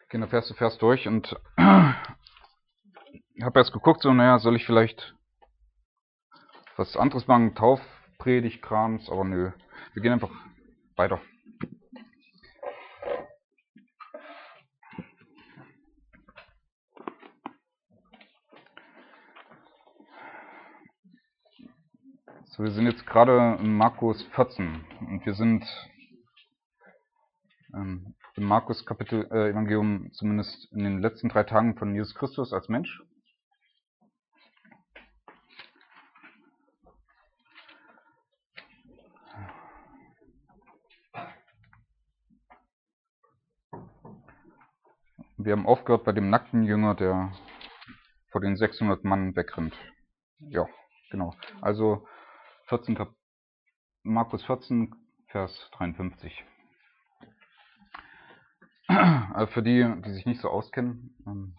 gehen da Vers für Vers durch und habe erst geguckt, so, naja, soll ich vielleicht was anderes machen, Taufpredigt, Krams, aber nö. Wir gehen einfach weiter. So, wir sind jetzt gerade in Markus 14 und wir sind im Markus Kapitel Evangelium zumindest in den letzten 3 Tagen von Jesus Christus als Mensch. Wir haben aufgehört bei dem nackten Jünger, der vor den 600 Mann wegrennt. Ja, genau. Also 14. Markus 14, Vers 53. Also für die, die sich nicht so auskennen,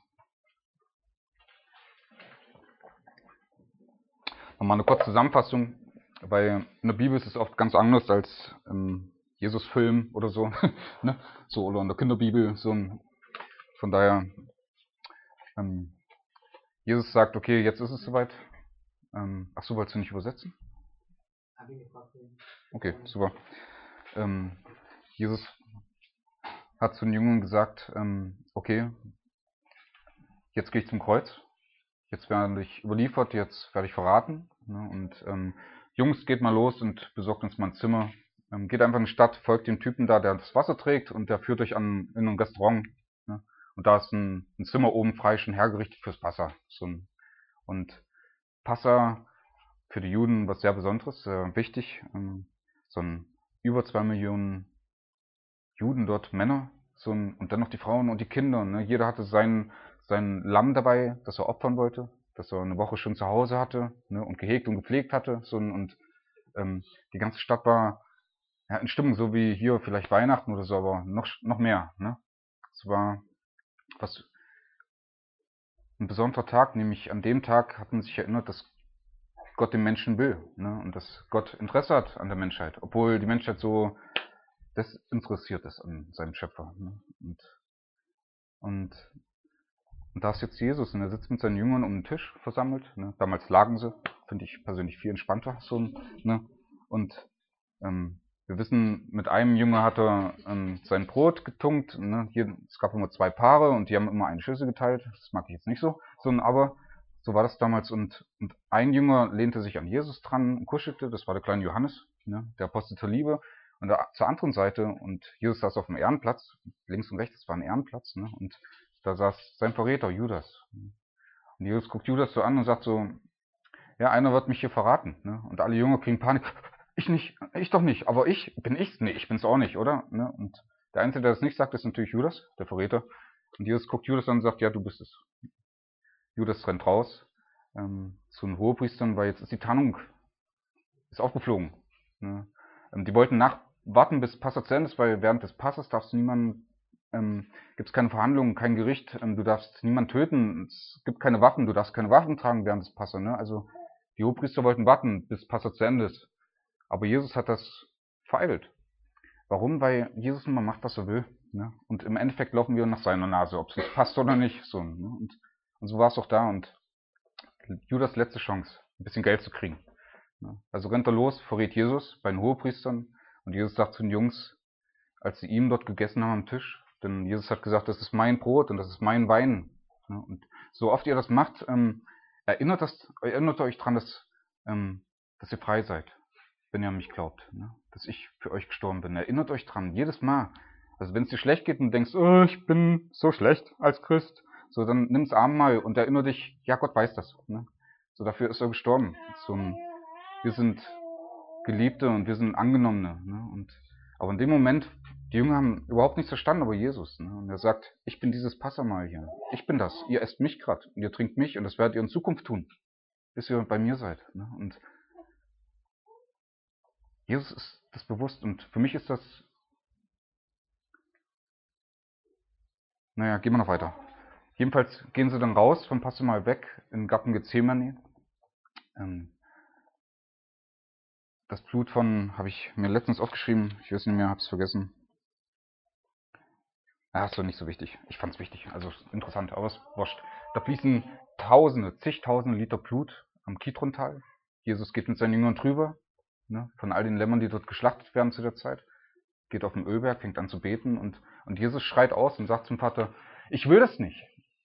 nochmal eine kurze Zusammenfassung, weil in der Bibel ist es oft ganz anders als im Jesus-Film oder so, ne? So, oder in der Kinderbibel, von daher, Jesus sagt, okay, jetzt ist es soweit. Ach so, wolltest du nicht übersetzen? Okay, super. Jesus hat zu den Jüngern gesagt, okay, jetzt gehe ich zum Kreuz, jetzt werde ich überliefert, jetzt werde ich verraten, ne? Und Jungs, geht mal los und besorgt uns mal ein Zimmer. Geht einfach in die Stadt, folgt dem Typen da, der das Wasser trägt, und der führt euch in ein Restaurant. Ne? Und da ist ein Zimmer oben frei, schon hergerichtet fürs Passa. Und Passa für die Juden was sehr Besonderes, sehr wichtig. Über 2 Millionen Juden dort, Männer, und dann noch die Frauen und die Kinder. Ne? Jeder hatte sein Lamm dabei, das er opfern wollte, das er eine Woche schon zu Hause hatte, ne? Und gehegt und gepflegt hatte. Und die ganze Stadt war in Stimmung, so wie hier vielleicht Weihnachten oder so, aber noch mehr. Ne? Es war was ein besonderer Tag, nämlich an dem Tag hat man sich erinnert, dass Gott den Menschen will, ne? Und dass Gott Interesse hat an der Menschheit, obwohl die Menschheit so desinteressiert ist an seinem Schöpfer. Ne? Und da ist jetzt Jesus und er sitzt mit seinen Jüngern um den Tisch versammelt. Ne? Damals lagen sie, finde ich persönlich viel entspannter. Ne? Und wir wissen, mit einem Jünger hat er sein Brot getunkt. Ne? Es gab immer 2 Paare und die haben immer eine Schüssel geteilt. Das mag ich jetzt nicht so. Aber so war das damals. Und ein Jünger lehnte sich an Jesus dran und kuschelte. Das war der kleine Johannes, ne? Der Apostel zur Liebe. Und zur anderen Seite, und Jesus saß auf dem Ehrenplatz, links und rechts war ein Ehrenplatz, ne? Und da saß sein Verräter, Judas. Und Jesus guckt Judas so an und sagt so, ja, einer wird mich hier verraten. Ne? Und alle Jünger kriegen Panik. Ich nicht, ich doch nicht, aber bin ich's? Nee, ich bin's auch nicht, oder? Ne? Und der Einzige, der das nicht sagt, ist natürlich Judas, der Verräter. Und Jesus guckt Judas an und sagt, ja, du bist es. Judas rennt raus zu den Hohepriestern, weil jetzt ist die Tarnung ist aufgeflogen. Ne? Die wollten warten, bis Passa zu Ende ist, weil während des Passes darfst du niemanden, gibt es keine Verhandlungen, kein Gericht, du darfst niemanden töten, es gibt keine Waffen, du darfst keine Waffen tragen während des Passa. Ne? Also die Hohepriester wollten warten, bis Passa zu Ende ist. Aber Jesus hat das vereitelt. Warum? Weil Jesus immer macht, was er will. Ne? Und im Endeffekt laufen wir nach seiner Nase, ob es uns passt oder nicht. Ne? Und so war es auch da. Und Judas letzte Chance, ein bisschen Geld zu kriegen. Also rennt er los, verrät Jesus bei den Hohepriestern. Und Jesus sagt zu den Jungs, als sie ihm dort gegessen haben am Tisch, denn Jesus hat gesagt, das ist mein Brot und das ist mein Wein. Und so oft ihr das macht, erinnert euch dran, dass ihr frei seid, wenn ihr an mich glaubt, ne? Dass ich für euch gestorben bin. Erinnert euch dran, jedes Mal. Also wenn es dir schlecht geht und du denkst, oh, ich bin so schlecht als Christ, so dann nimm's Abendmahl und erinnere dich, ja, Gott weiß das. Ne? So dafür ist er gestorben. Wir sind Geliebte und wir sind Angenommene. Ne? Aber in dem Moment, die Jünger haben überhaupt nichts verstanden über Jesus. Ne? Und er sagt, ich bin dieses Passamal hier. Ich bin das. Ihr esst mich gerade und ihr trinkt mich und das werdet ihr in Zukunft tun, bis ihr bei mir seid. Ne? Und Jesus ist das bewusst und für mich ist das, naja, gehen wir noch weiter. Jedenfalls gehen sie dann raus vom Passamal weg in Garten Gethsemane. Das Blut habe ich mir letztens aufgeschrieben, ich weiß nicht mehr, hab's vergessen. Ja, ist doch nicht so wichtig. Ich fand's wichtig, also interessant, aber ist wurscht. Da fließen Tausende, zigtausende Liter Blut am Kidrontal. Jesus geht mit seinen Jüngern drüber, ne, von all den Lämmern, die dort geschlachtet werden zu der Zeit. Geht auf den Ölberg, fängt an zu beten und Jesus schreit aus und sagt zum Vater, ich will das nicht.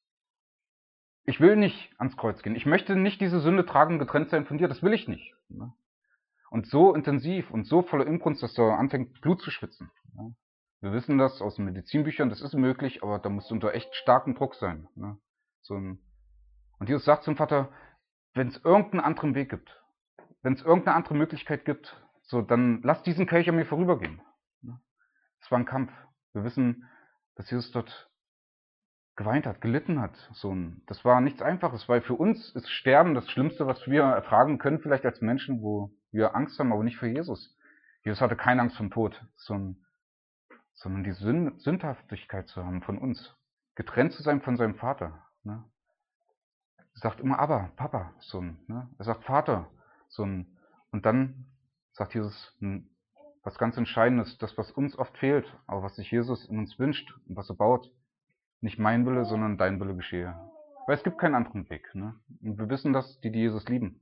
Ich will nicht ans Kreuz gehen. Ich möchte nicht diese Sünde tragen, getrennt sein von dir. Das will ich nicht. Ne? Und so intensiv und so voller Inbrunst, dass er anfängt, Blut zu schwitzen. Ne? Wir wissen das aus den Medizinbüchern, das ist möglich, aber da musst du unter echt starkem Druck sein. Ne? Und Jesus sagt zum Vater, wenn es irgendeinen anderen Weg gibt, wenn es irgendeine andere Möglichkeit gibt, so, dann lass diesen Kelch an mir vorübergehen. Ne? Es war ein Kampf. Wir wissen, dass Jesus dort geweint hat, gelitten hat. Das war nichts Einfaches, weil für uns ist Sterben das Schlimmste, was wir ertragen können, vielleicht als Menschen, wo wir Angst haben, aber nicht für Jesus. Jesus hatte keine Angst vom Tod, sondern die Sündhaftigkeit zu haben von uns, getrennt zu sein von seinem Vater. Ne? Er sagt immer aber, Papa, ne? Er sagt Vater, und dann sagt Jesus was ganz Entscheidendes, das, was uns oft fehlt, aber was sich Jesus in uns wünscht und was er baut. Nicht mein Wille, sondern dein Wille geschehe. Weil es gibt keinen anderen Weg. Ne? Und wir wissen das, die Jesus lieben.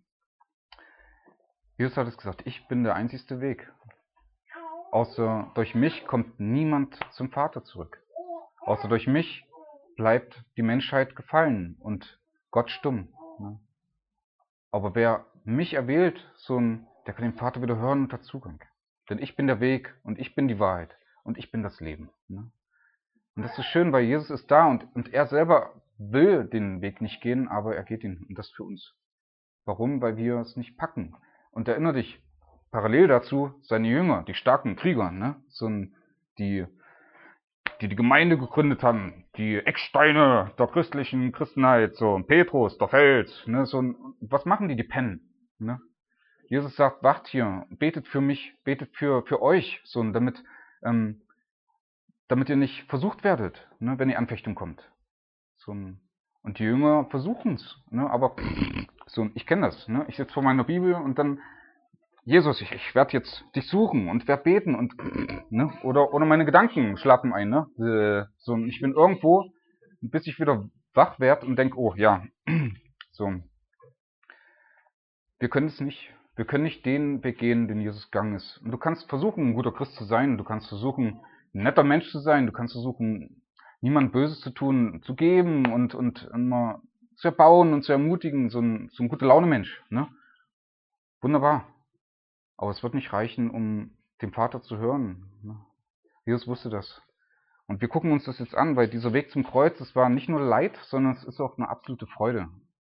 Jesus hat es gesagt, ich bin der einzigste Weg. Außer durch mich kommt niemand zum Vater zurück. Außer durch mich bleibt die Menschheit gefallen und Gott stumm. Ne? Aber wer mich erwählt, der kann den Vater wieder hören und hat Zugang. Denn ich bin der Weg und ich bin die Wahrheit und ich bin das Leben. Ne? Und das ist schön, weil Jesus ist da und er selber will den Weg nicht gehen, aber er geht ihn und das für uns. Warum? Weil wir es nicht packen. Und erinnere dich, parallel dazu seine Jünger, die starken Krieger, ne? Die Gemeinde gegründet haben, die Ecksteine der Christenheit, Petrus, der Fels, ne? Was machen die? Die pennen, ne? Jesus sagt, wacht hier, betet für mich, betet für euch, damit ihr nicht versucht werdet, ne, wenn die Anfechtung kommt. Und die Jünger versuchen es, ne, aber ich kenne das. Ne, ich sitze vor meiner Bibel und dann, Jesus, ich werde jetzt dich suchen und werde beten und ne, oder meine Gedanken schlafen ein. Ne, ich bin irgendwo, bis ich wieder wach werde und denke, oh ja, wir können es nicht. Wir können nicht den Weg gehen, den Jesus gegangen ist. Und du kannst versuchen, ein guter Christ zu sein. Du kannst versuchen, ein netter Mensch zu sein. Du kannst versuchen, niemand Böses zu tun, zu geben und immer zu erbauen und zu ermutigen. So ein gute Laune-Mensch. Ne? Wunderbar. Aber es wird nicht reichen, um dem Vater zu hören. Ne? Jesus wusste das. Und wir gucken uns das jetzt an, weil dieser Weg zum Kreuz, das war nicht nur Leid, sondern es ist auch eine absolute Freude.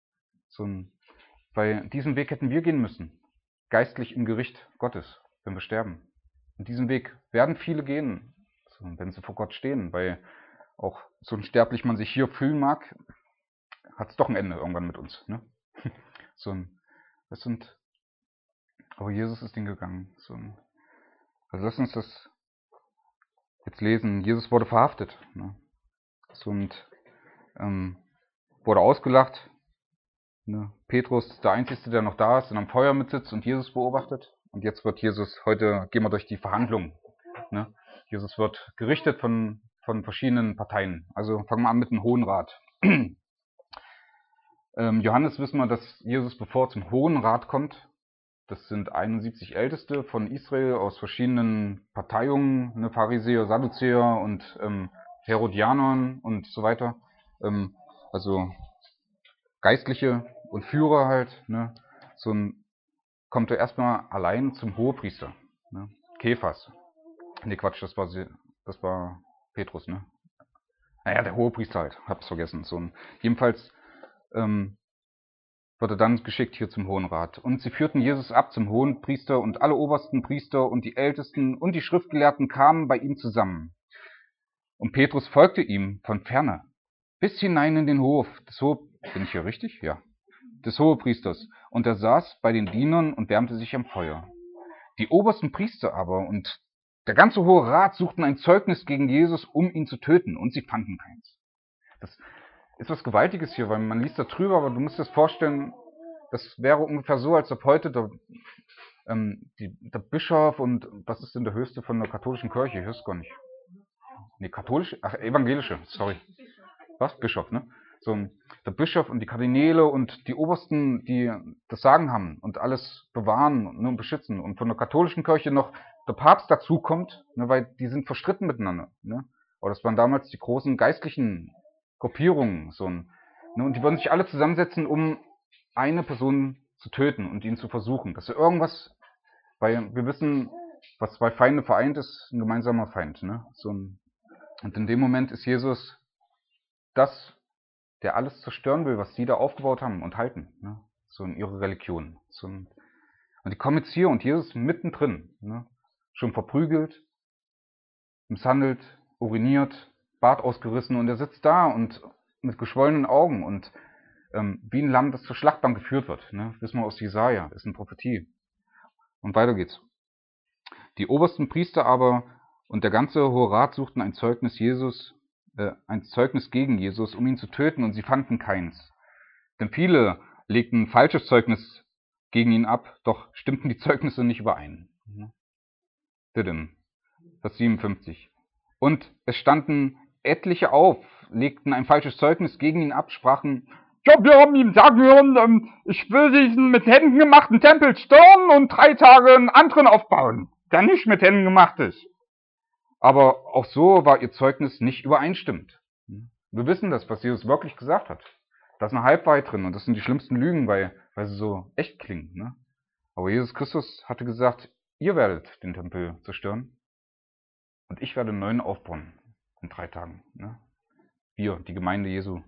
Weil diesen Weg hätten wir gehen müssen. Geistlich im Gericht Gottes, wenn wir sterben. Und diesen Weg werden viele gehen, wenn sie vor Gott stehen, weil auch so unsterblich man sich hier fühlen mag, hat es doch ein Ende irgendwann mit uns. Ne? Aber Jesus ist den gegangen. Also lass uns das jetzt lesen. Jesus wurde verhaftet. Ne? Wurde ausgelacht. Ne? Petrus ist der Einzige, der noch da ist und am Feuer mitsitzt und Jesus beobachtet. Und jetzt wird heute gehen wir durch die Verhandlungen. Ne? Jesus wird gerichtet von verschiedenen Parteien. Also fangen wir an mit dem Hohen Rat. Johannes wissen wir, dass Jesus, bevor er zum Hohen Rat kommt, das sind 71 Älteste von Israel aus verschiedenen Parteiungen, ne, Pharisäer, Sadduzäer und Herodianern und so weiter. Also Geistliche und Führer halt. Ne, kommt er erstmal allein zum Hohepriester. Ne, Kephas. Ne, Quatsch, das war Petrus, ne? Naja, der Hohepriester halt, hab's vergessen. Jedenfalls wird er dann geschickt hier zum Hohen Rat. Und sie führten Jesus ab zum Hohenpriester und alle obersten Priester und die Ältesten und die Schriftgelehrten kamen bei ihm zusammen. Und Petrus folgte ihm von ferne, bis hinein in den Hof bin ich hier richtig? Ja. Des Hohepriesters. Und er saß bei den Dienern und wärmte sich am Feuer. Die obersten Priester aber und der ganze Hohe Rat suchten ein Zeugnis gegen Jesus, um ihn zu töten, und sie fanden keins. Das ist was Gewaltiges hier, weil man liest da drüber, aber du musst dir das vorstellen, das wäre ungefähr so, als ob heute der Bischof und was ist denn der Höchste von der katholischen Kirche? Ich weiß gar nicht. katholische, evangelische, sorry. Was? Bischof, ne? So, der Bischof und die Kardinäle und die Obersten, die das Sagen haben und alles bewahren und beschützen. Und von der katholischen Kirche noch der Papst dazukommt, ne, weil die sind verstritten miteinander. Ne? Aber das waren damals die großen geistlichen Gruppierungen. Ne, und die würden sich alle zusammensetzen, um eine Person zu töten und ihn zu versuchen. Dass er irgendwas, weil wir wissen, was zwei Feinde vereint, ist ein gemeinsamer Feind. Ne? Und in dem Moment ist Jesus das, der alles zerstören will, was sie da aufgebaut haben und halten. Ne? So in ihrer Religion. Und die kommen jetzt hier und Jesus mittendrin. Ne? Schon verprügelt, misshandelt, uriniert, Bart ausgerissen und er sitzt da und mit geschwollenen Augen und wie ein Lamm, das zur Schlachtbank geführt wird. Ne? Wissen wir aus Jesaja, ist eine Prophetie. Und weiter geht's. Die obersten Priester aber und der ganze Hohe Rat suchten ein Zeugnis gegen Jesus, um ihn zu töten, und sie fanden keins. Denn viele legten ein falsches Zeugnis gegen ihn ab, doch stimmten die Zeugnisse nicht überein. Vers 57. Und es standen etliche auf, legten ein falsches Zeugnis gegen ihn ab, sprachen: Ja, wir haben ihm sagen hören, ich will diesen mit Händen gemachten Tempel stören und 3 Tage einen anderen aufbauen, der nicht mit Händen gemacht ist. Aber auch so war ihr Zeugnis nicht übereinstimmend. Wir wissen das, was Jesus wirklich gesagt hat. Da ist eine Halbwahrheit drin und das sind die schlimmsten Lügen, weil sie so echt klingen. Ne? Aber Jesus Christus hatte gesagt, ihr werdet den Tempel zerstören und ich werde einen neuen aufbauen in 3 Tagen. Ne? Wir, die Gemeinde Jesu.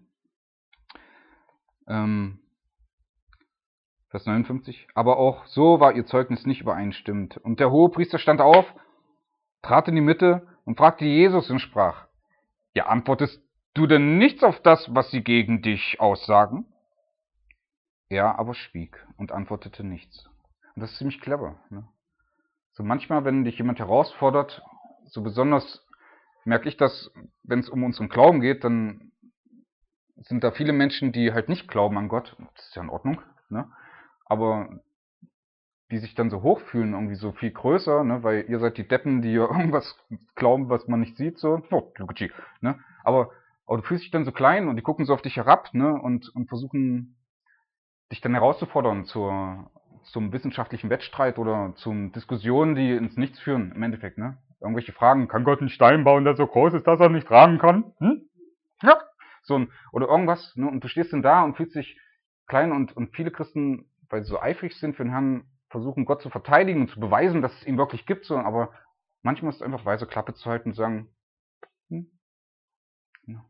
Vers 59. Aber auch so war ihr Zeugnis nicht übereinstimmend. Und der Hohepriester stand auf, trat in die Mitte und fragte Jesus und sprach: Ja, antwortest du denn nichts auf das, was sie gegen dich aussagen? Er aber schwieg und antwortete nichts. Und das ist ziemlich clever. Ne? So manchmal, wenn dich jemand herausfordert, so besonders merke ich das, wenn es um unseren Glauben geht, dann sind da viele Menschen, die halt nicht glauben an Gott. Das ist ja in Ordnung. Ne? Aber die sich dann so hochfühlen, irgendwie so viel größer, ne? Weil ihr seid die Deppen, die ja irgendwas glauben, was man nicht sieht. So. Ne? Aber du fühlst dich dann so klein und die gucken so auf dich herab, ne? und versuchen dich dann herauszufordern zum wissenschaftlichen Wettstreit oder zum Diskussionen, die ins Nichts führen, im Endeffekt. Ne? Irgendwelche Fragen: Kann Gott einen Stein bauen, der so groß ist, dass er nicht tragen kann? Ja. Oder irgendwas. Ne? Und du stehst dann da und fühlst dich klein und viele Christen, weil sie so eifrig sind für den Herrn, versuchen Gott zu verteidigen und zu beweisen, dass es ihn wirklich gibt. So. Aber manchmal ist es einfach weise Klappe zu halten und sagen, ja.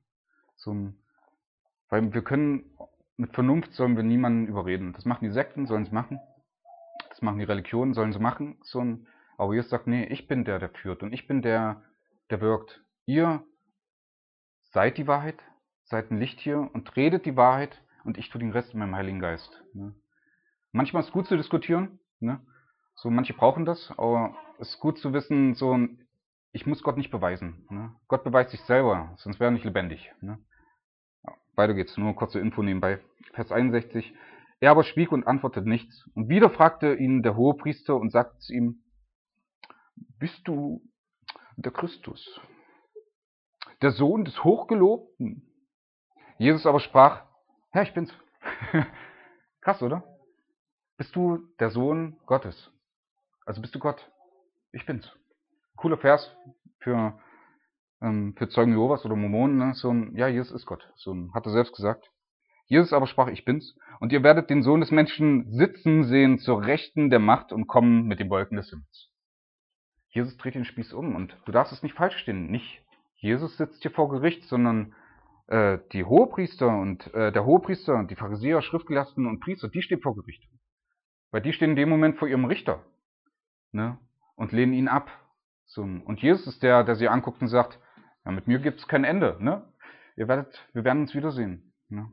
Weil wir können, mit Vernunft sollen wir niemanden überreden. Das machen die Sekten, sollen es machen. Das machen die Religionen, sollen sie machen. Aber Jesus sagt, nee, ich bin der führt und ich bin der wirkt. Ihr seid die Wahrheit, seid ein Licht hier und redet die Wahrheit und ich tue den Rest in meinem Heiligen Geist. Ne? Manchmal ist es gut zu diskutieren. Ne? So, manche brauchen das, aber es ist gut zu wissen, ich muss Gott nicht beweisen. Ne? Gott beweist sich selber, sonst wäre er nicht lebendig. Ne? Weiter geht's, nur kurze Info nebenbei. Vers 61. Er aber schwieg und antwortete nichts. Und wieder fragte ihn der Hohepriester und sagte zu ihm: Bist du der Christus, der Sohn des Hochgelobten? Jesus aber sprach: Ja, ich bin's. Krass, oder? Bist du der Sohn Gottes? Also bist du Gott? Ich bin's. Cooler Vers für Zeugen Jehovas oder Mormonen. Ne? Ja, Jesus ist Gott. Hat er selbst gesagt. Jesus aber sprach: Ich bin's. Und ihr werdet den Sohn des Menschen sitzen sehen zur Rechten der Macht und kommen mit den Wolken des Himmels. Jesus dreht den Spieß um und du darfst es nicht falsch stehen. Nicht Jesus sitzt hier vor Gericht, sondern die Hohepriester und der Hohepriester und die Pharisäer, Schriftgelehrten und Priester, die stehen vor Gericht. Weil die stehen in dem Moment vor ihrem Richter, ne? Und lehnen ihn ab. Und Jesus ist der sie anguckt und sagt: Ja, mit mir gibt's kein Ende. Ne? Wir werden uns wiedersehen. Ne?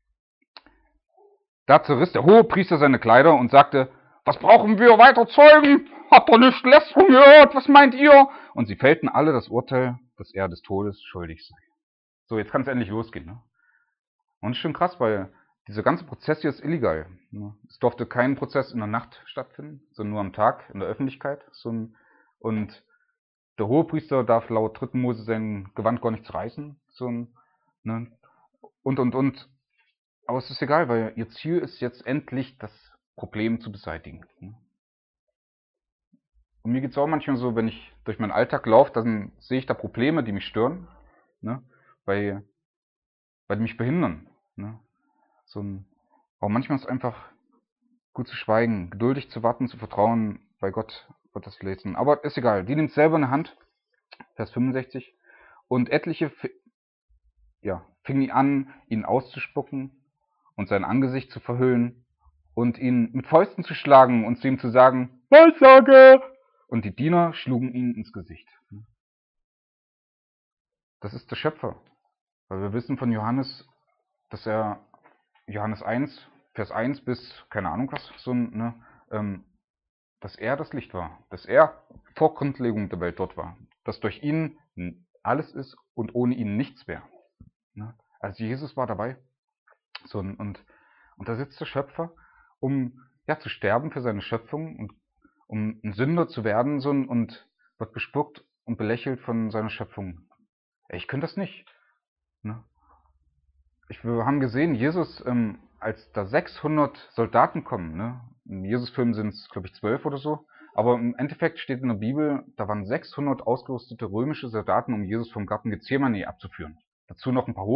Da zerriss der Hohepriester seine Kleider und sagte: Was brauchen wir weiter Zeugen? Habt ihr nicht Lästerung gehört? Was meint ihr? Und sie fällten alle das Urteil, dass er des Todes schuldig sei. So, jetzt kann es endlich losgehen. Ne? Und es ist schon krass, weil dieser ganze Prozess hier ist illegal. Ne? Es durfte kein Prozess in der Nacht stattfinden, sondern nur am Tag in der Öffentlichkeit. Und Der Hohepriester darf laut 3. Mose sein Gewand gar nicht zerreißen. Ne? Und. Aber es ist egal, weil ihr Ziel ist jetzt endlich, das Problem zu beseitigen. Ne? Und mir geht es auch manchmal so, wenn ich durch meinen Alltag laufe, dann sehe ich da Probleme, die mich stören, ne? weil die mich behindern. Ne? Aber manchmal ist es einfach gut zu schweigen, geduldig zu warten, zu vertrauen, bei Gott wird das lesen. Aber ist egal, die nimmt selber eine Hand, Vers 65, und etliche fingen an, ihn auszuspucken und sein Angesicht zu verhüllen und ihn mit Fäusten zu schlagen und zu ihm zu sagen, Weissage! Und die Diener schlugen ihn ins Gesicht. Das ist der Schöpfer. Weil wir wissen von Johannes, dass er Johannes 1, Vers 1 bis, keine Ahnung was, dass er das Licht war. Dass er vor Grundlegung der Welt dort war. Dass durch ihn alles ist und ohne ihn nichts wäre. Also Jesus war dabei. Und da sitzt der Schöpfer, um zu sterben für seine Schöpfung und um ein Sünder zu werden und wird bespuckt und belächelt von seiner Schöpfung. Ich könnte das nicht. Ne? Wir haben gesehen, Jesus, als da 600 Soldaten kommen, ne? Im Jesus-Film sind es, glaube ich, 12 oder so, aber im Endeffekt steht in der Bibel, da waren 600 ausgerüstete römische Soldaten, um Jesus vom Garten Gethsemane abzuführen. Dazu noch ein paar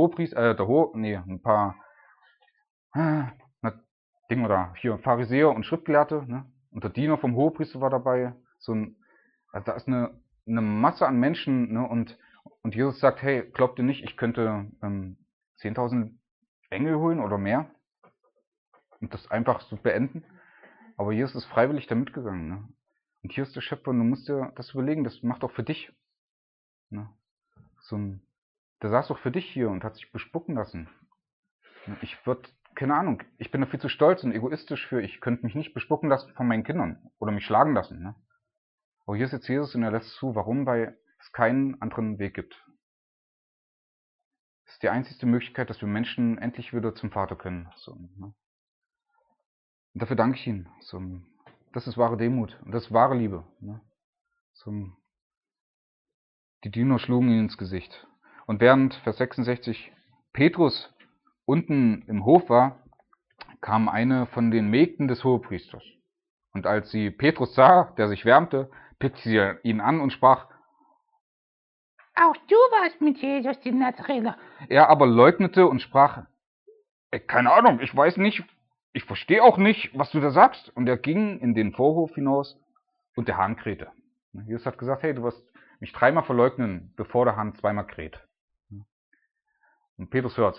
Pharisäer und Schriftgelehrte, ne? Und der Diener vom Hohepriester war dabei. Also da ist eine Masse an Menschen, ne? Und Jesus sagt, hey, glaubt ihr nicht, ich könnte 10.000 Engel holen oder mehr und das einfach so beenden? Aber Jesus ist freiwillig da mitgegangen. Ne? Und hier ist der Schöpfer und du musst dir das überlegen, das macht auch für dich. Ne? Der saß doch für dich hier und hat sich bespucken lassen. Keine Ahnung, ich bin da viel zu stolz und egoistisch für, ich könnte mich nicht bespucken lassen von meinen Kindern oder mich schlagen lassen. Ne? Aber hier ist jetzt Jesus und er lässt zu. Warum? Weil es keinen anderen Weg gibt. Das ist die einzige Möglichkeit, dass wir Menschen endlich wieder zum Vater können. Und dafür danke ich ihm. Das ist wahre Demut und das ist wahre Liebe. Ne? Die Diener schlugen ihn ins Gesicht. Und während, Vers 66, Petrus unten im Hof war, kam eine von den Mägden des Hohepriesters. Und als sie Petrus sah, der sich wärmte, blickte sie ihn an und sprach, auch du warst mit Jesus, dem Nazarener. Er aber leugnete und sprach, keine Ahnung, ich weiß nicht, ich verstehe auch nicht, was du da sagst. Und er ging in den Vorhof hinaus und der Hahn krähte. Jesus hat gesagt, hey, du wirst mich 3-mal verleugnen, bevor der Hahn 2-mal kräht. Und Petrus hört,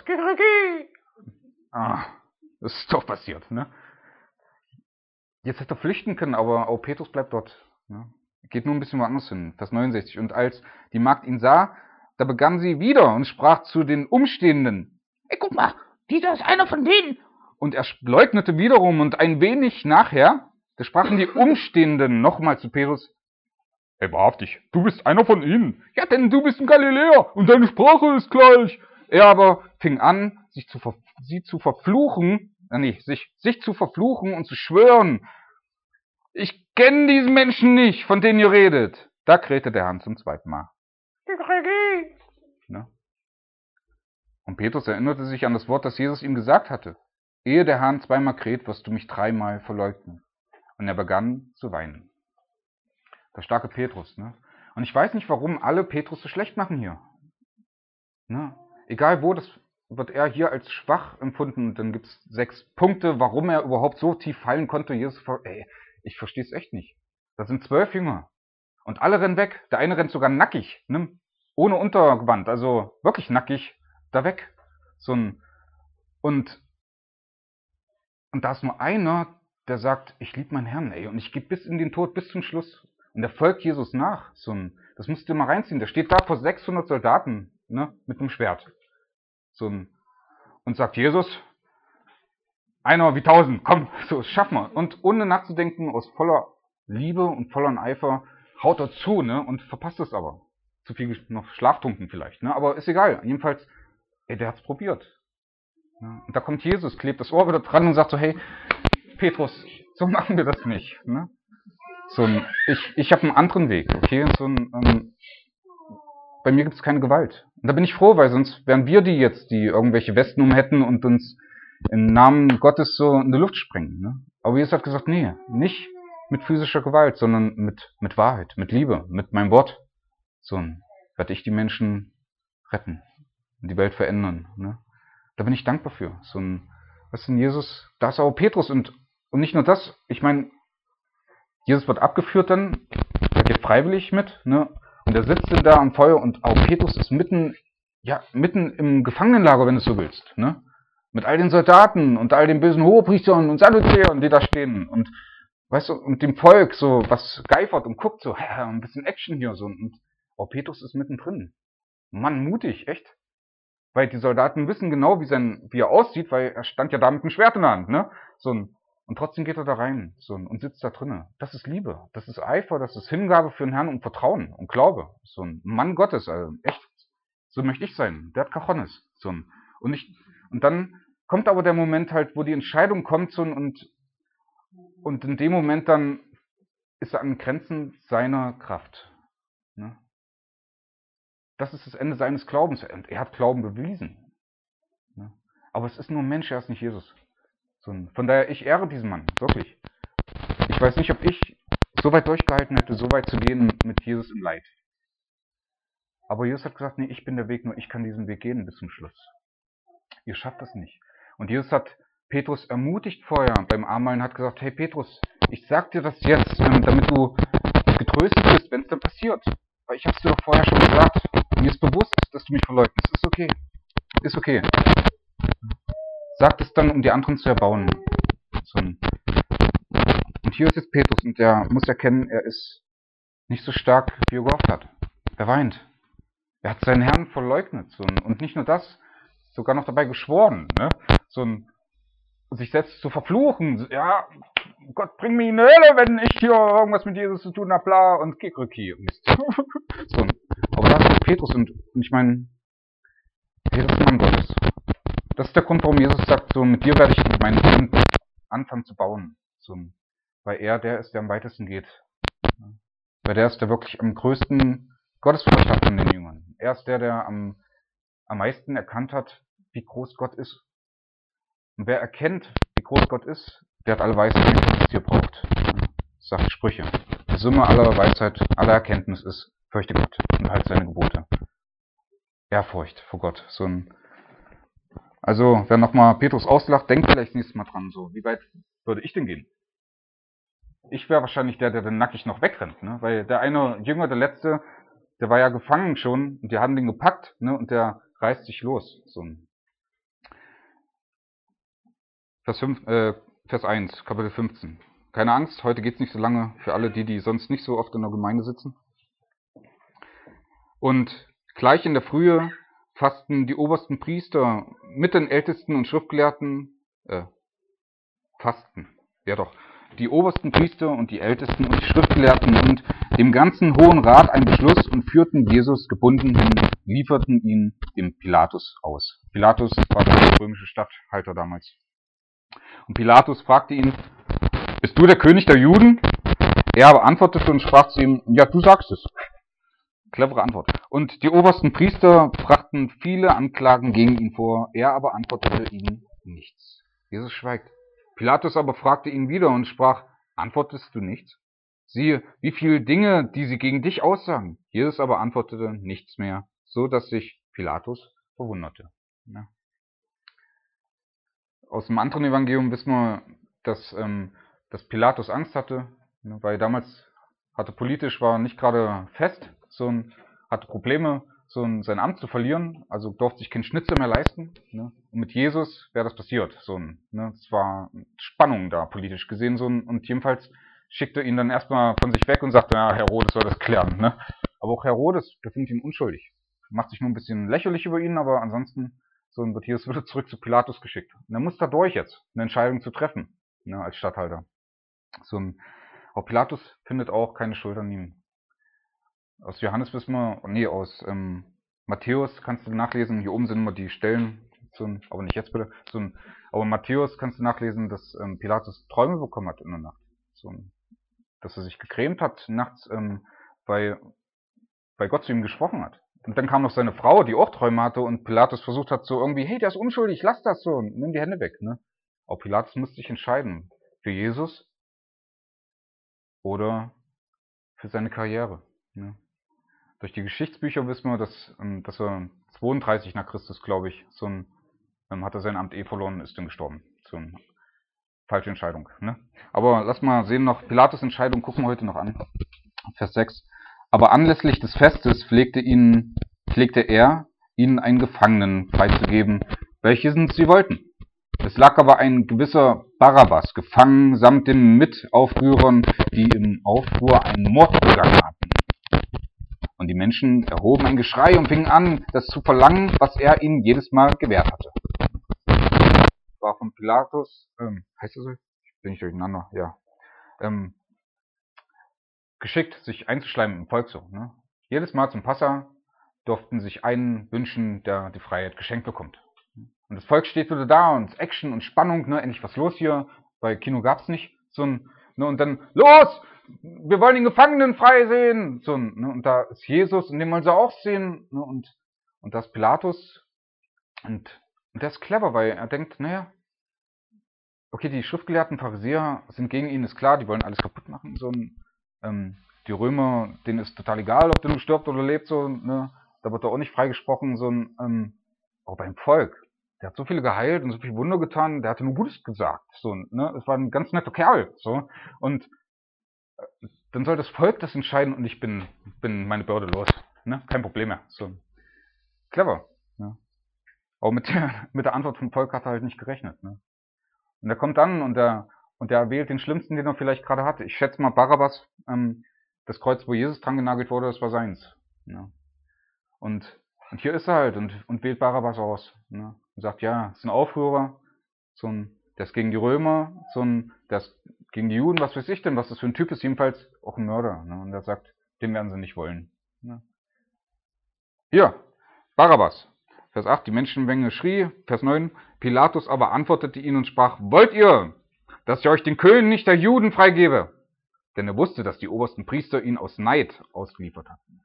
das ist doch passiert. Ne? Jetzt hätte er flüchten können, aber auch Petrus bleibt dort. Ne? Geht nur ein bisschen woanders hin. Vers 69. Und als die Magd ihn sah, da begann sie wieder und sprach zu den Umstehenden, guck mal, dieser ist einer von denen. Und er leugnete wiederum und ein wenig nachher, da sprachen die Umstehenden nochmal zu Petrus, wahrhaftig, du bist einer von ihnen. Ja, denn du bist ein Galiläer und deine Sprache ist gleich. Er aber fing an, sich zu verfluchen und zu schwören, ich kenne diesen Menschen nicht, von denen ihr redet. Da krähte der Hahn zum 2. Mal. Ne? Und Petrus erinnerte sich an das Wort, das Jesus ihm gesagt hatte. Ehe der Hahn 2-mal kräht, wirst du mich 3-mal verleugnen. Und er begann zu weinen. Der starke Petrus. Ne? Und ich weiß nicht, warum alle Petrus so schlecht machen hier. Ne? Egal wo, das wird er hier als schwach empfunden. Und dann gibt es 6 Punkte, warum er überhaupt so tief fallen konnte. Ich verstehe es echt nicht. Da sind 12 Jünger. Und alle rennen weg. Der eine rennt sogar nackig, ne? Ohne Untergewand, also wirklich nackig, da weg. Und da ist nur einer, der sagt, ich liebe meinen Herrn, und ich gehe bis in den Tod, bis zum Schluss. Und der folgt Jesus nach. Das musst du dir mal reinziehen. Der steht da vor 600 Soldaten, ne, mit einem Schwert. Und sagt, Jesus, einer wie 1000, komm, so, schaff mal. Und ohne nachzudenken, aus voller Liebe und voller Eifer, haut er zu, ne, und verpasst es aber. Zu viel noch schlaftrunken vielleicht, ne, aber ist egal. Jedenfalls, der hat's probiert. Ja, und da kommt Jesus, klebt das Ohr wieder dran und sagt so, hey, Petrus, so machen wir das nicht, ne. Ich habe einen anderen Weg, okay? Bei mir gibt es keine Gewalt. Und da bin ich froh, weil sonst wären wir die jetzt, die irgendwelche Westen um hätten und uns im Namen Gottes so in die Luft sprengen. Ne? Aber Jesus hat gesagt, nee, nicht mit physischer Gewalt, sondern mit Wahrheit, mit Liebe, mit meinem Wort. Werde ich die Menschen retten und die Welt verändern. Ne? Da bin ich dankbar für. Was ist denn Jesus? Da ist auch Petrus und nicht nur das. Ich meine, Jesus wird abgeführt dann, er geht freiwillig mit, ne? Und er sitzt dann da am Feuer und auch Petrus ist mitten im Gefangenenlager, wenn du es so willst, ne? Mit all den Soldaten und all den bösen Hohepriestern und Sadduzäern, die da stehen und weißt du, und dem Volk so, was geifert und guckt so, ein bisschen Action hier so und auch Petrus ist mittendrin. Mann, mutig, echt. Weil die Soldaten wissen genau, wie er aussieht, weil er stand ja da mit dem Schwert in der Hand, ne? Und trotzdem geht er da rein und sitzt da drinnen. Das ist Liebe, das ist Eifer, das ist Hingabe für den Herrn und Vertrauen und Glaube. So ein Mann Gottes, also echt. So möchte ich sein. Der hat Cajones. Und dann kommt aber der Moment halt, wo die Entscheidung kommt und in dem Moment dann ist er an Grenzen seiner Kraft. Ne? Das ist das Ende seines Glaubens. Und er hat Glauben bewiesen. Ne? Aber es ist nur ein Mensch, er ist nicht Jesus. Von daher, ich ehre diesen Mann, wirklich. Ich weiß nicht, ob ich so weit durchgehalten hätte, so weit zu gehen mit Jesus im Leid. Aber Jesus hat gesagt, nee, ich bin der Weg, nur ich kann diesen Weg gehen bis zum Schluss. Ihr schafft das nicht. Und Jesus hat Petrus ermutigt vorher beim Abendmahl und hat gesagt, hey Petrus, ich sag dir das jetzt, damit du getröstet bist, wenn es dann passiert. Weil ich hab's dir doch vorher schon gesagt. Mir ist bewusst, dass du mich verleugnest. Ist okay. Ist okay. Sagt es dann, um die anderen zu erbauen. Und hier ist jetzt Petrus und der muss erkennen, er ist nicht so stark, wie er gehofft hat. Er weint. Er hat seinen Herrn verleugnet. Und nicht nur das, sogar noch dabei geschworen, ne? Sich selbst zu verfluchen. Ja, Gott, bring mich in die Hölle, wenn ich hier irgendwas mit Jesus zu tun habe, bla, und Kikriki. Aber da ist Petrus und ich meine, Petrus ist Mann Gottes. Das ist der Grund, warum Jesus sagt, mit dir werde ich meinen Bund anfangen zu bauen. Weil er der ist, der am weitesten geht. Weil der ist, der wirklich am größten Gottesfurcht hat von den Jüngern. Er ist der am meisten erkannt hat, wie groß Gott ist. Und wer erkennt, wie groß Gott ist, der hat alle Weisheit, die das Tier braucht. Das sagt Sprüche. Die Summe aller Weisheit, aller Erkenntnis ist, fürchte Gott und halt seine Gebote. Ehrfurcht vor Gott. Also, wer nochmal Petrus auslacht, denkt vielleicht nächstes Mal dran, wie weit würde ich denn gehen? Ich wäre wahrscheinlich der dann nackig noch wegrennt, ne? Weil der eine Jünger, der letzte, der war ja gefangen schon und die haben den gepackt, ne? Und der reißt sich los. Vers 1, Kapitel 15. Keine Angst, heute geht's nicht so lange für alle die sonst nicht so oft in der Gemeinde sitzen. Und gleich in der Frühe fassten die obersten Priester mit den Ältesten und Schriftgelehrten, die obersten Priester und die Ältesten und die Schriftgelehrten und dem ganzen Hohen Rat einen Beschluss und führten Jesus gebunden hin, lieferten ihn dem Pilatus aus. Pilatus war der römische Statthalter damals. Und Pilatus fragte ihn, bist du der König der Juden? Er aber antwortete und sprach zu ihm, ja, du sagst es. Clevere Antwort. Und die obersten Priester brachten viele Anklagen gegen ihn vor, er aber antwortete ihnen nichts. Jesus schweigt. Pilatus aber fragte ihn wieder und sprach, antwortest du nichts? Siehe, wie viele Dinge, die sie gegen dich aussagen. Jesus aber antwortete nichts mehr, so dass sich Pilatus verwunderte. Ja. Aus dem anderen Evangelium wissen wir, dass Pilatus Angst hatte, weil damals war nicht gerade fest, hatte Probleme, sein Amt zu verlieren, also durfte sich kein Schnitzel mehr leisten. Ne? Und mit Jesus wäre das passiert. Es war Spannung da, politisch gesehen. Und jedenfalls schickte ihn dann erstmal von sich weg und sagte, ja, Herodes soll das klären. Ne? Aber auch Herodes befindet ihn unschuldig. Macht sich nur ein bisschen lächerlich über ihn, aber ansonsten wird Jesus wieder zurück zu Pilatus geschickt. Und er muss da durch jetzt, eine Entscheidung zu treffen, ne, als Statthalter. Aber Pilatus findet auch keine Schuld an ihm. Aus Johannes wissen wir, aus Matthäus kannst du nachlesen, hier oben sind immer die Stellen, aber nicht jetzt bitte, aber Matthäus kannst du nachlesen, dass Pilatus Träume bekommen hat in der Nacht. dass er sich gegrämt hat nachts, weil Gott zu ihm gesprochen hat. Und dann kam noch seine Frau, die auch Träume hatte, und Pilatus versucht hat so irgendwie, hey, der ist unschuldig, lass das so, nimm die Hände weg. Ne? Aber Pilatus musste sich entscheiden, für Jesus oder für seine Karriere. Ne? Durch die Geschichtsbücher wissen wir, dass er 32 nach Christus, glaube ich, hat er sein Amt verloren, ist dann gestorben. So eine falsche Entscheidung. Ne? Aber lass mal sehen noch, Pilatus' Entscheidung gucken wir heute noch an. Vers 6. Aber anlässlich des Festes pflegte er, ihnen einen Gefangenen freizugeben, welchen sie wollten. Es lag aber ein gewisser Barabbas gefangen samt den Mitaufrührern, die im Aufruhr einen Mord begangen hatten. Und die Menschen erhoben ein Geschrei und fingen an, das zu verlangen, was er ihnen jedes Mal gewährt hatte. War von Pilatus, heißt das so? Bin ich durcheinander, ja. Geschickt, sich einzuschleimen im Volk so. Ne? Jedes Mal zum Passa durften sich einen wünschen, der die Freiheit geschenkt bekommt. Und das Volk steht wieder da und Action und Spannung, ne? Endlich was los hier, weil Kino gab's nicht. Ne? Und dann, los! Wir wollen den Gefangenen frei sehen! Ne? Und da ist Jesus, und den wollen sie auch sehen. Ne? Und da ist Pilatus. Und der ist clever, weil er denkt, naja, okay, die schriftgelehrten Pharisäer sind gegen ihn, ist klar, die wollen alles kaputt machen. Die Römer, denen ist total egal, ob der nun stirbt oder lebt, so, ne? Da wird er auch nicht freigesprochen, aber beim Volk, der hat so viele geheilt und so viele Wunder getan, der hatte nur Gutes gesagt, so, ne? Es war ein ganz netter Kerl, so, und dann soll das Volk das entscheiden und ich bin meine Bürde los, ne? Kein Problem mehr, so. Clever, ne? Aber mit der Antwort vom Volk hat er halt nicht gerechnet, ne? Und er kommt dann und er wählt den schlimmsten, den er vielleicht gerade hatte. Ich schätze mal Barabbas, das Kreuz, wo Jesus dran genagelt wurde, das war seins. Ne? Und hier ist er halt und wählt Barabbas aus. Ne? Und sagt, ja, das ist ein Aufrührer, der ist gegen die Römer, der ist gegen die Juden, was weiß ich denn, was das für ein Typ ist, jedenfalls auch ein Mörder. Ne? Und er sagt, den werden sie nicht wollen. Ne? Hier, Barabbas. Vers 8, die Menschenmenge schrie. Vers 9, Pilatus aber antwortete ihnen und sprach, wollt ihr, dass ich euch den König der Juden freigebe? Denn er wusste, dass die obersten Priester ihn aus Neid ausgeliefert hatten.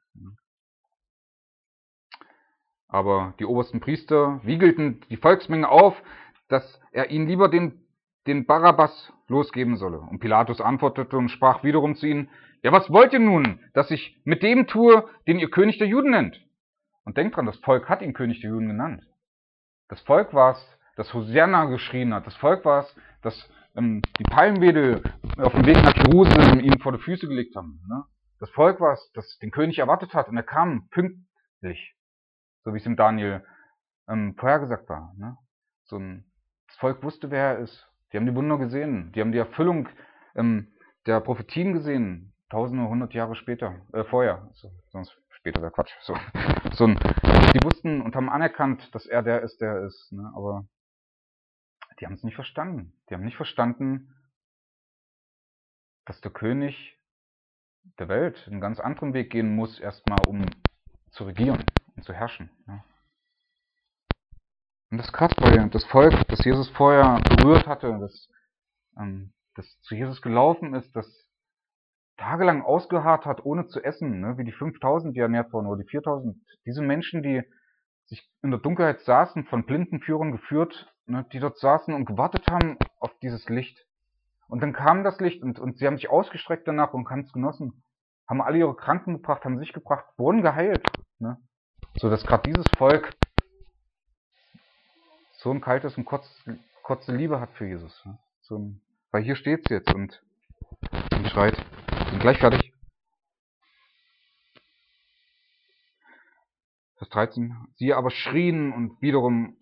Aber die obersten Priester wiegelten die Volksmenge auf, dass er ihnen lieber den Barabbas losgeben solle. Und Pilatus antwortete und sprach wiederum zu ihnen, ja, was wollt ihr nun, dass ich mit dem tue, den ihr König der Juden nennt? Und denkt dran, das Volk hat ihn König der Juden genannt. Das Volk war es, das Hosianna geschrien hat. Das Volk war es, das die Palmwedel auf dem Weg nach Jerusalem ihm vor die Füße gelegt haben. Ne? Das Volk war es, das den König erwartet hat und er kam pünktlich, so wie es im Daniel vorhergesagt war. Ne? Das Volk wusste, wer er ist. Die haben die Wunder gesehen. Die haben die Erfüllung der Prophetien gesehen. Tausende, 100 Jahre vorher. Sonst später wäre Quatsch. Die wussten und haben anerkannt, dass er der ist, ne? Aber die haben es nicht verstanden. Die haben nicht verstanden, dass der König der Welt einen ganz anderen Weg gehen muss, erstmal um zu regieren und zu herrschen. Ne? Und das ist krass, weil das Volk, das Jesus vorher berührt hatte, das zu Jesus gelaufen ist, das tagelang ausgeharrt hat, ohne zu essen, ne? Wie die 5000, die ernährt wurden, oder die 4000. Diese Menschen, die sich in der Dunkelheit saßen, von blinden Führern geführt, ne? Die dort saßen und gewartet haben auf dieses Licht. Und dann kam das Licht und sie haben sich ausgestreckt danach und haben es genossen. Haben alle ihre Kranken gebracht, haben sich gebracht, wurden geheilt. Ne? So dass gerade dieses Volk so ein kaltes und kurze Liebe hat für Jesus. Ne? Weil hier steht es jetzt und schreit. Bin gleich fertig. Vers 13. Sie aber schrien und wiederum.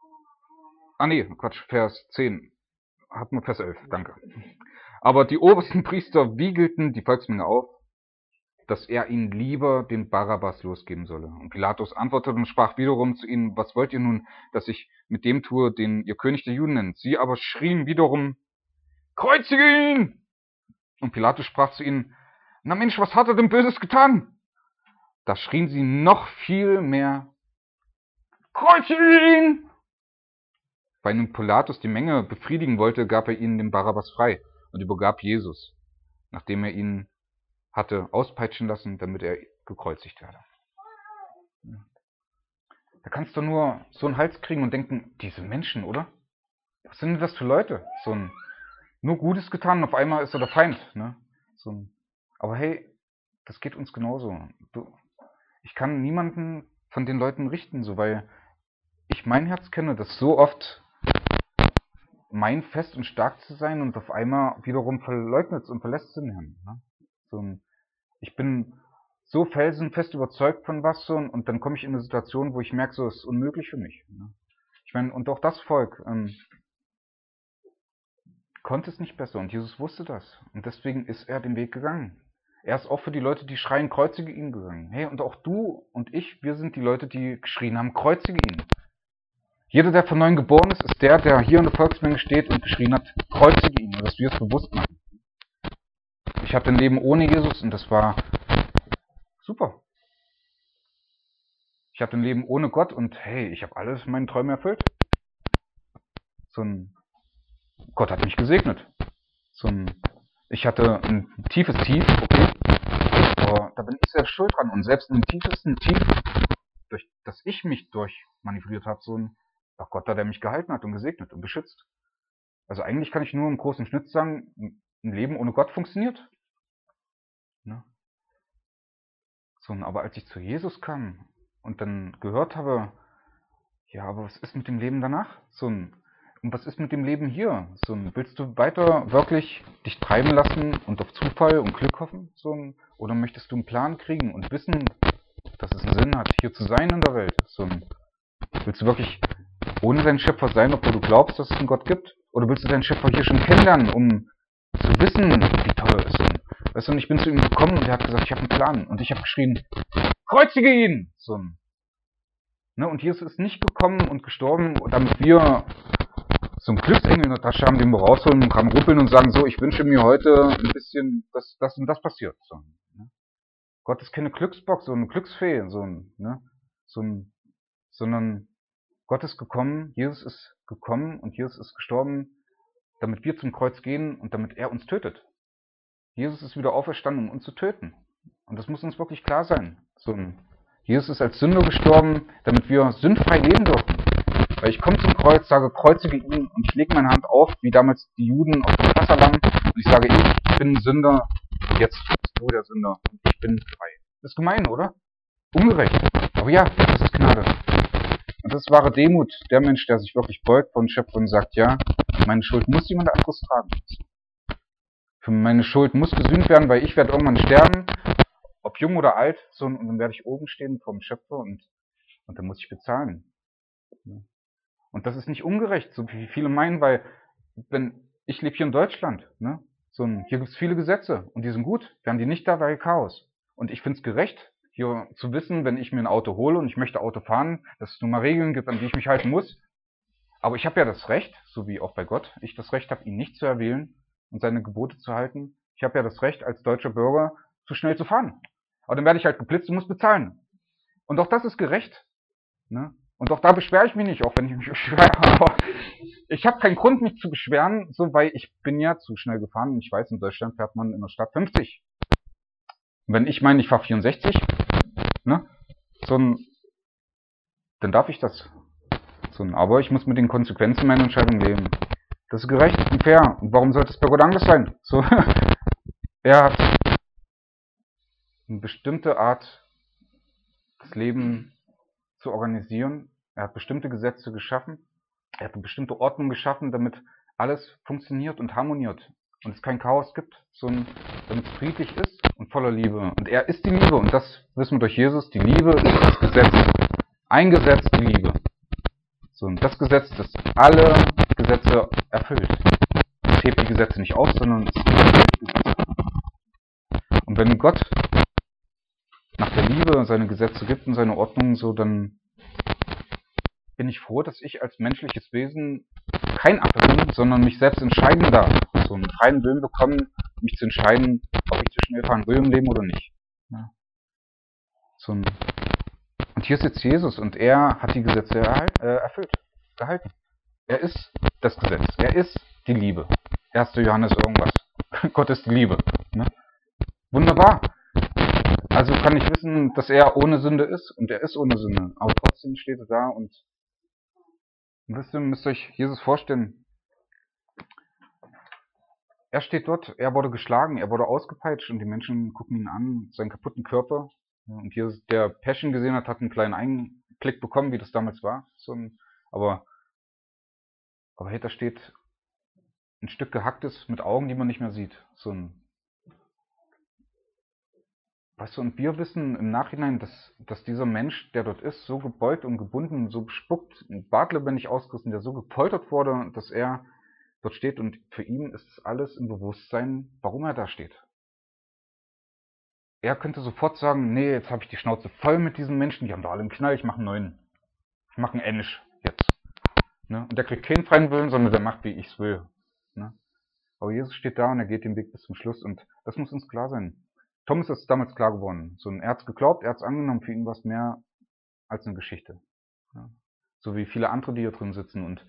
Vers 10. Hatten wir Vers 11, danke. Aber die obersten Priester wiegelten die Volksmenge auf, dass er ihnen lieber den Barabbas losgeben solle. Und Pilatus antwortete und sprach wiederum zu ihnen, was wollt ihr nun, dass ich mit dem tue, den ihr König der Juden nennt? Sie aber schrien wiederum, kreuzige ihn! Und Pilatus sprach zu ihnen, na Mensch, was hat er denn Böses getan? Da schrien sie noch viel mehr, kreuzige ihn! Weil nun Pilatus die Menge befriedigen wollte, gab er ihnen den Barabbas frei und übergab Jesus. nachdem er ihn hatte auspeitschen lassen, damit er gekreuzigt werde. Da kannst du nur so einen Hals kriegen und denken, diese Menschen, oder? Was sind denn das für Leute? Nur Gutes getan und auf einmal ist er der Feind. Ne? Aber hey, das geht uns genauso. Ich kann niemanden von den Leuten richten, weil ich mein Herz kenne, das so oft meint, fest und stark zu sein und auf einmal wiederum verleugnet und verlässt den Herrn. Ne? Ich bin so felsenfest überzeugt von was und dann komme ich in eine Situation, wo ich merke, es ist unmöglich für mich. Ne? Ich meine, und auch das Volk konnte es nicht besser und Jesus wusste das und deswegen ist er den Weg gegangen. Er ist auch für die Leute, die schreien, kreuzige ihn gegangen. Hey, und auch du und ich, wir sind die Leute, die geschrien haben, kreuzige ihn. Jeder, der von neuem geboren ist, ist der hier in der Volksmenge steht und geschrien hat, kreuzige ihn, dass wir es bewusst machen. Ich hatte ein Leben ohne Jesus und das war super. Ich hatte ein Leben ohne Gott und hey, ich habe alles meinen Träumen erfüllt. Gott hat mich gesegnet. Ich hatte ein tiefes Tief, okay, aber da bin ich selbst schuld dran. Und selbst im tiefesten Tief, durch das ich mich durchmanövriert habe, war Gott da, der mich gehalten hat und gesegnet und beschützt. Also eigentlich kann ich nur im großen Schnitt sagen, ein Leben ohne Gott funktioniert. Ne? Aber als ich zu Jesus kam und dann gehört habe, ja, aber was ist mit dem Leben danach? Und was ist mit dem Leben hier? Willst du weiter wirklich dich treiben lassen und auf Zufall und Glück hoffen? Oder möchtest du einen Plan kriegen und wissen, dass es einen Sinn hat, hier zu sein in der Welt? Willst du wirklich ohne deinen Schöpfer sein, obwohl du glaubst, dass es einen Gott gibt? Oder willst du deinen Schöpfer hier schon kennenlernen, um zu wissen, wie toll er ist? Weißt du, und ich bin zu ihm gekommen und er hat gesagt, ich habe einen Plan. Und ich habe geschrien, kreuzige ihn! Und Jesus ist nicht gekommen und gestorben, damit wir so einen Glücksengel in der Tasche haben, den wir rausholen und dran ruppeln und sagen, so, ich wünsche mir heute ein bisschen, dass das und das passiert. Gott ist keine Glücksbox, so eine Glücksfee, sondern Gott ist gekommen, Jesus ist gekommen und Jesus ist gestorben, damit wir zum Kreuz gehen und damit er uns tötet. Jesus ist wieder auferstanden, um uns zu töten. Und das muss uns wirklich klar sein. Jesus ist als Sünder gestorben, damit wir sündfrei leben dürfen. Weil ich komme zum Kreuz, sage, kreuzige ihn und ich lege meine Hand auf, wie damals die Juden auf dem Passahlamm und ich sage, ich bin ein Sünder, jetzt bist du der Sünder und ich bin frei. Das ist gemein, oder? Ungerecht. Aber ja, das ist Gnade. Und das ist wahre Demut, der Mensch, der sich wirklich beugt vor den Schöpfer und sagt, ja, meine Schuld muss jemand anderes tragen. Für meine Schuld muss gesühnt werden, weil ich werde irgendwann sterben, ob jung oder alt, und dann werde ich oben stehen vor dem Schöpfer und dann muss ich bezahlen. Und das ist nicht ungerecht, so wie viele meinen, weil ich lebe hier in Deutschland, ne? Hier gibt es viele Gesetze und die sind gut. Wären die nicht da, wäre Chaos. Und ich finde es gerecht, hier zu wissen, wenn ich mir ein Auto hole und ich möchte Auto fahren, dass es nun mal Regeln gibt, an die ich mich halten muss. Aber ich habe ja das Recht, so wie auch bei Gott, ich das Recht habe, ihn nicht zu erwählen und seine Gebote zu halten. Ich habe ja das Recht, als deutscher Bürger zu schnell zu fahren. Aber dann werde ich halt geblitzt und muss bezahlen. Und auch das ist gerecht. Ne? Und auch da beschwere ich mich nicht, auch wenn ich mich beschwere. Aber ich habe keinen Grund, mich zu beschweren, weil ich bin ja zu schnell gefahren. Und ich weiß, in Deutschland fährt man in der Stadt 50. Und wenn ich meine, ich fahre 64, ne? Dann darf ich das. Aber ich muss mit den Konsequenzen meiner Entscheidung leben. Das ist gerecht und fair. Und warum sollte es bei Gott anders sein? Er hat eine bestimmte Art, das Leben zu organisieren. Er hat bestimmte Gesetze geschaffen. Er hat eine bestimmte Ordnung geschaffen, damit alles funktioniert und harmoniert. Und es kein Chaos gibt, sondern damit es friedlich ist und voller Liebe. Und er ist die Liebe. Und das wissen wir durch Jesus. Die Liebe ist das Gesetz. Ein Gesetz, die Liebe. Und das Gesetz, das alle Gesetze erfüllt. Es hebt die Gesetze nicht auf, sondern es erfüllt die Gesetze. Und wenn Gott nach der Liebe seine Gesetze gibt und seine Ordnung, dann bin ich froh, dass ich als menschliches Wesen kein Affe bin, sondern mich selbst entscheiden darf. Einen freien Willen bekommen, mich zu entscheiden, ob ich zu schnell fahren will im Leben oder nicht. Ja. Und hier sitzt Jesus und er hat die Gesetze erfüllt, gehalten. Er ist das Gesetz. Er ist die Liebe. 1. Johannes irgendwas. Gott ist die Liebe. Ne? Wunderbar. Also kann ich wissen, dass er ohne Sünde ist und er ist ohne Sünde. Aber trotzdem steht er da und wisst ihr, müsst euch Jesus vorstellen. Er steht dort, er wurde geschlagen, er wurde ausgepeitscht und die Menschen gucken ihn an, seinen kaputten Körper. Und Jesus, der Passion gesehen hat, hat einen kleinen Einblick bekommen, wie das damals war. Aber hinter steht ein Stück Gehacktes mit Augen, die man nicht mehr sieht. Weißt du, und wir wissen im Nachhinein, dass dieser Mensch, der dort ist, so gebeugt und gebunden, so bespuckt, bartlebendig ausgerissen, der so gepoltert wurde, dass er dort steht und für ihn ist es alles im Bewusstsein, warum er da steht. Er könnte sofort sagen, nee, jetzt habe ich die Schnauze voll mit diesen Menschen, die haben doch alle einen Knall, ich mache einen neuen. Ich mache einen Ennisch jetzt. Ne? Und der kriegt keinen freien Willen, sondern der macht, wie ich es will. Ne? Aber Jesus steht da und er geht den Weg bis zum Schluss und das muss uns klar sein. Thomas ist damals klar geworden. Er hat es geglaubt, er hat es angenommen, für ihn war es mehr als eine Geschichte. Ja? So wie viele andere, die hier drin sitzen und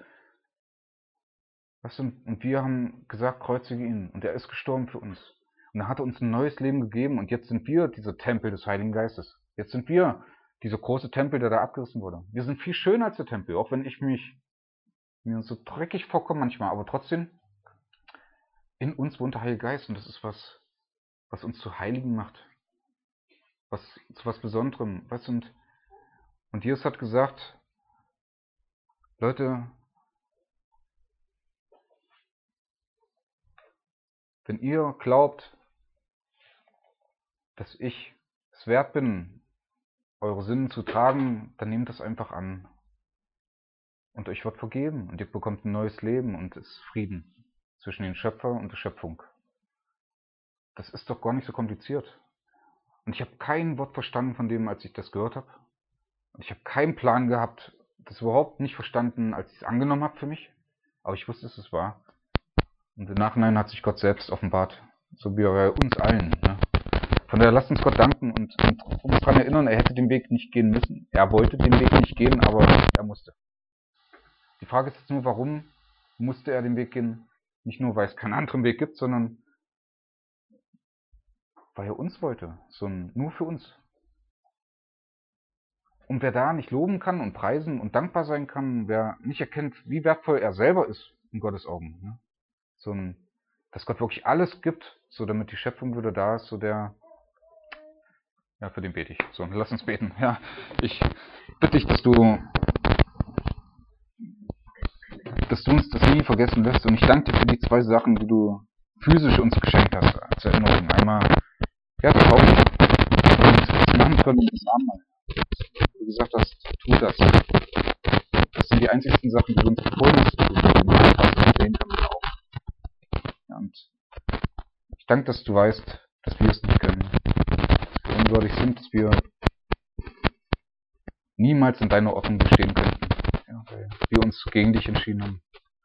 wir haben gesagt, kreuzige ihn. Und er ist gestorben für uns. Und er hat uns ein neues Leben gegeben. Und jetzt sind wir dieser Tempel des Heiligen Geistes. Jetzt sind wir dieser große Tempel, der da abgerissen wurde. Wir sind viel schöner als der Tempel. Auch wenn ich mir so dreckig vorkomme manchmal. Aber trotzdem, in uns wohnt der Heilige Geist. Und das ist was uns zu Heiligen macht. Zu was Besonderem. Weißt du, und Jesus hat gesagt, Leute, wenn ihr glaubt, dass ich es wert bin, eure Sünden zu tragen, dann nehmt das einfach an. Und euch wird vergeben. Und ihr bekommt ein neues Leben und es ist Frieden zwischen den Schöpfer und der Schöpfung. Das ist doch gar nicht so kompliziert. Und ich habe kein Wort verstanden von dem, als ich das gehört habe. Und ich habe keinen Plan gehabt, das überhaupt nicht verstanden, als ich es angenommen habe für mich. Aber ich wusste, es ist wahr. Und im Nachhinein hat sich Gott selbst offenbart. So wie bei uns allen. Ne? Von daher lasst uns Gott danken und uns daran erinnern, er hätte den Weg nicht gehen müssen. Er wollte den Weg nicht gehen, aber er musste. Die Frage ist jetzt nur, warum musste er den Weg gehen? Nicht nur, weil es keinen anderen Weg gibt, sondern weil er uns wollte. Nur für uns. Und wer da nicht loben kann und preisen und dankbar sein kann, wer nicht erkennt, wie wertvoll er selber ist in Gottes Augen. Ne? Dass Gott wirklich alles gibt, so damit die Schöpfung wieder da ist, ja, für den bete ich. So, lass uns beten. Ja, ich bitte dich, dass du uns das nie vergessen lässt. Und ich danke dir für die 2 Sachen, die du physisch uns geschenkt hast, als Erinnerung. Einmal, ja, der Taufe und das machen können, das Abendmahl. Du gesagt hast, tu das. Das sind die einzigsten Sachen, die du uns befohlen hast. Und sehen können wir auch. Ja, und ich danke, dass du weißt, dass wir es nicht können. Dass wir unwürdig sind, dass wir niemals in deiner Ordnung bestehen könnten. Ja, weil wir uns gegen dich entschieden haben.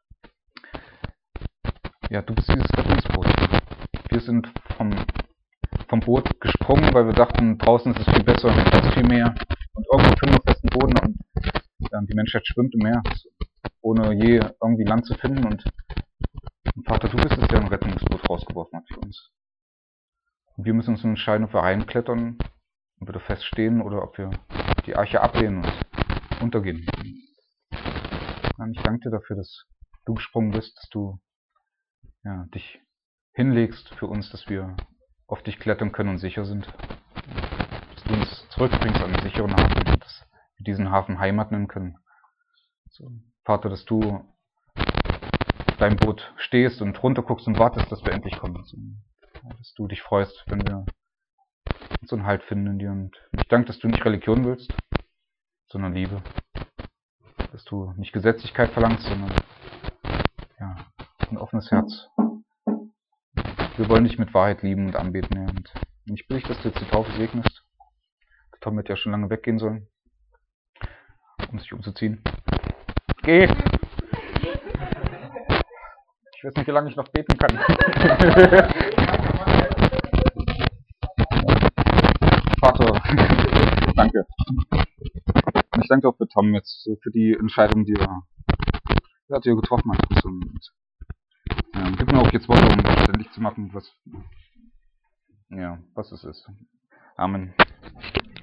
Ja, du bist dieses Rettungsboot. Wir sind vom Boot gesprungen, weil wir dachten, draußen ist es viel besser, da ist viel mehr. Und irgendwo finden wir festen Boden und die Menschheit schwimmt im Meer, ohne je irgendwie Land zu finden. Und Vater, du bist es, der ein Rettungsboot rausgeworfen hat für uns. Und wir müssen uns entscheiden, ob wir reinklettern und wieder feststehen oder ob wir die Arche ablehnen und untergehen. Und ich danke dir dafür, dass du gesprungen bist, dass du dich hinlegst für uns, dass wir auf dich klettern können und sicher sind. Dass du uns zurückbringst an den sicheren Hafen und dass wir diesen Hafen Heimat nennen können. So, Vater, dass du auf deinem Boot stehst und runterguckst und wartest, dass wir endlich kommen. So, dass du dich freust, wenn wir uns einen Halt finden in dir. Und ich danke, dass du nicht Religion willst, sondern Liebe. Dass du nicht Gesetzlichkeit verlangst, sondern ein offenes Herz. Wir wollen dich mit Wahrheit lieben und anbeten, Herr. Und ich bitte dich, dass du jetzt die Taufe segnest. Der Tom wird ja schon lange weggehen sollen, um sich umzuziehen. Geh! Ich weiß nicht, wie lange ich noch beten kann. Vater, danke. Und ich danke auch für Tom jetzt, für die Entscheidung, die er getroffen hat. Und gib mir auch jetzt Worte, um verständlich zu machen, ja, was es ist. Amen.